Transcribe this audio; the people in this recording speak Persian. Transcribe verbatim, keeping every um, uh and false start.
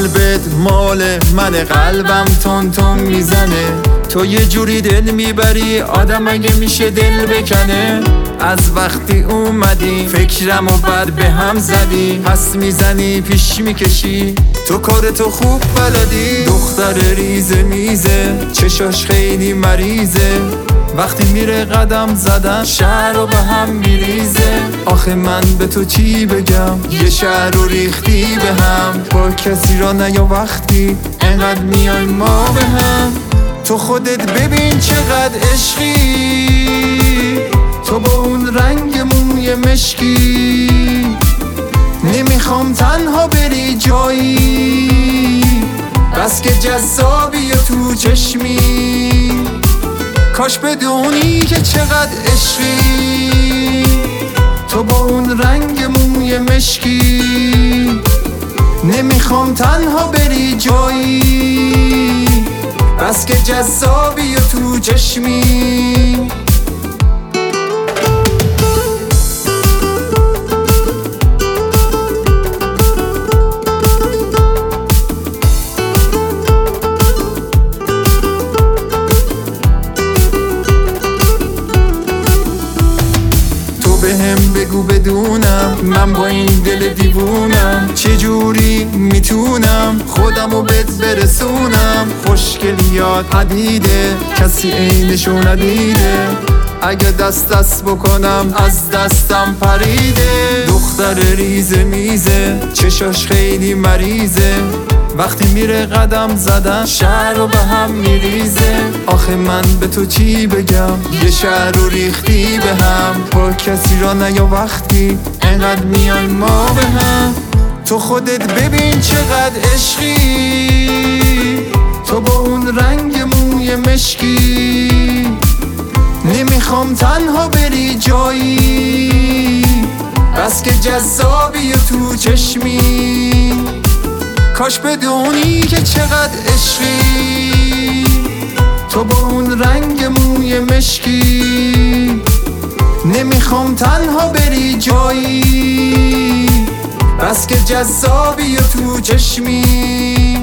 قلبت مال من، قلبم تون تون میزنه. تو یه جوری دل میبری آدم اگه میشه دل بکنه. از وقتی اومدی فکرم و بد به هم زدی، پس میزنی پیش میکشی، تو کارتو خوب بلدی. دختر ریزه میزه چشاش خیلی مریضه، وقتی میره قدم زدن شهر رو به هم میریزه. آخه من به تو چی بگم، یه شهر رو ریختی به هم. با کسی را نیا وقتی انقدر میای ما به هم. تو خودت ببین چقدر عشقی، تو با اون رنگ موی مشکی. نمیخوام تنها بری جایی، بس که جذابی و تو چشمی. کاش بدونی که چقدر عشقی، تو با اون رنگ موی مشکی. نمیخوام تنها بری جایی، بس که جذابی و تو چشمی. بهم بگو بدونم من با این دل دیوونم، چجوری میتونم خودمو بهت برسونم. خوشگلیات پدیده کسی عینشو ندیده، اگه دست دست بکنم از دستم پریده. دختر ریزه میزه چشاش خیلی مریضه، وقتی میره قدم زدن شهر رو به هم میریزه. آخه من به تو چی بگم، یه شهر رو ریختی به هم. با کسی را نیا وقتی انقدر میای ما به هم. تو خودت ببین چقدر عشقی، تو با اون رنگ موی مشکی. نمیخوام تنها بری جایی، بس که جذابی و تو چشمی. کاش بدونی که چقدر عشقی، تو با اون رنگ موی مشکی. نمیخوام تنها بری جایی، بس که جذابی و تو چشمی.